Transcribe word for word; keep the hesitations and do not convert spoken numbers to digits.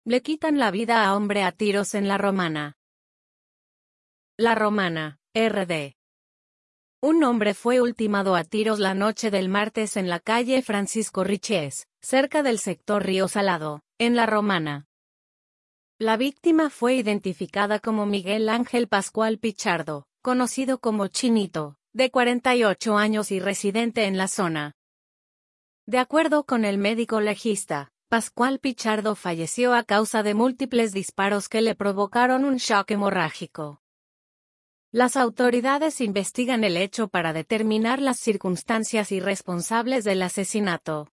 Le quitan la vida a hombre a tiros en La Romana. La Romana, R D. Un hombre fue ultimado a tiros la noche del martes en la calle Francisco Riches, cerca del sector Río Salado, en La Romana. La víctima fue identificada como Miguel Ángel Pascual Pichardo, conocido como Chinito, de cuarenta y ocho años y residente en la zona. De acuerdo con el médico legista, Pascual Pichardo falleció a causa de múltiples disparos que le provocaron un shock hemorrágico. Las autoridades investigan el hecho para determinar las circunstancias y responsables del asesinato.